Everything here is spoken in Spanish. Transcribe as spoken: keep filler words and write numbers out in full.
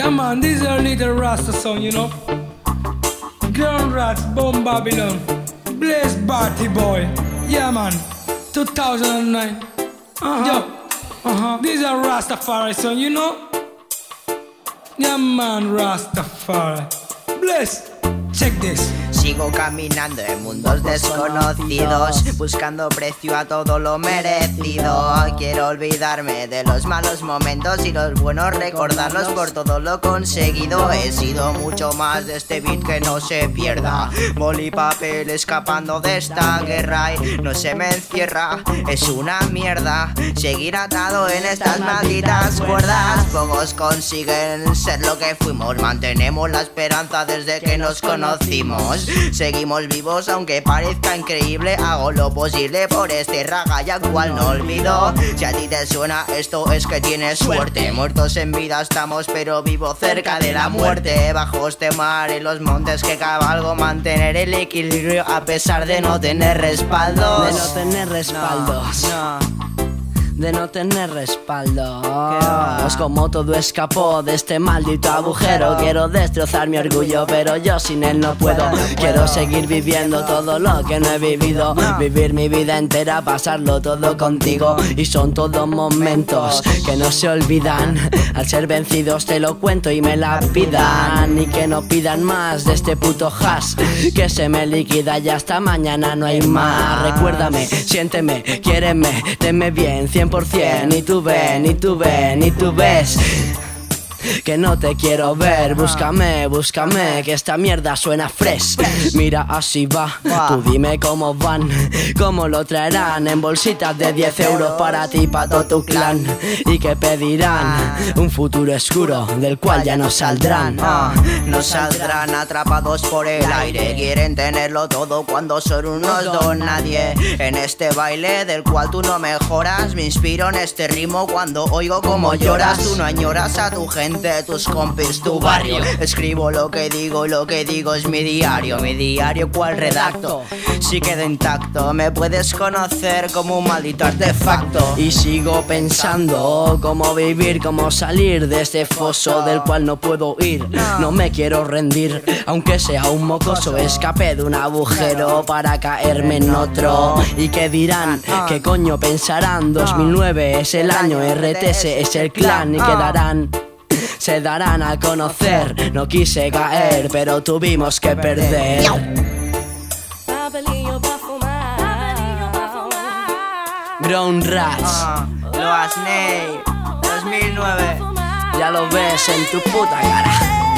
Yeah man, this is a little Rasta song, you know. Ground Rats, Bomb Babylon, Blaze Barty Boy. Yeah man, two thousand nine. Uh-huh. Yo, uh-huh. This is a Rastafari song, you know. Yeah man, Rastafari. Bless, check this. Sigo caminando en mundos desconocidos, buscando precio a todo lo merecido. Quiero olvidarme de los malos momentos y los buenos recordarlos por todo lo conseguido. He sido mucho más de este beat que no se pierda. Boli y papel escapando de esta guerra y no se me encierra. Es una mierda seguir atado en estas malditas cuerdas. Pocos consiguen ser lo que fuimos. Mantenemos la esperanza desde que nos conocimos. Seguimos vivos aunque parezca increíble. Hago lo posible por este raga y actual no olvido. Si a ti te suena esto es que tienes suerte. Muertos en vida estamos pero vivo cerca de la muerte. Bajo este mar en los montes que cabalgo. Mantener el equilibrio a pesar de no tener respaldos. De no tener respaldos no, no. De no tener respaldo. Es como todo escapó de este maldito agujero. Quiero destrozar mi orgullo pero yo sin él no puedo. Quiero seguir viviendo todo lo que no he vivido. Vivir mi vida entera, pasarlo todo contigo. Y son todos momentos que no se olvidan. Al ser vencidos te lo cuento y me la pidan. Y que no pidan más de este puto hash que se me liquida y hasta mañana no hay más. Recuérdame, siénteme, quiéreme, tenme bien cien por cien. Y tú ven, y tú ven, y tú ves que no te quiero ver. Búscame, búscame, que esta mierda suena fresh. Mira, así va, tú dime cómo van, cómo lo traerán. En bolsitas de diez euros para ti, para todo tu clan. Y que pedirán un futuro oscuro del cual ya no saldrán. Ah, no saldrán atrapados por el aire. Quieren tenerlo todo cuando son unos don nadie. En este baile del cual tú no mejoras, me inspiro en este ritmo cuando oigo como lloras. Tú no añoras a tu gente, tus compis, tu barrio. Escribo lo que digo y lo que digo es mi diario. Mi diario cual redacto, si queda intacto. Me puedes conocer como un maldito artefacto. Y sigo pensando cómo vivir, cómo salir de este foso del cual no puedo ir. No me quiero rendir, aunque sea un mocoso. Escapé de un agujero para caerme en otro. ¿Y qué dirán? ¿Qué coño pensarán? dos mil nueve es el año, R T S es el clan. Y quedarán, se darán a conocer. No quise caer, pero tuvimos que perder. Ground Rats, Loa Snake, dos mil nueve. ya lo ves en tu puta cara.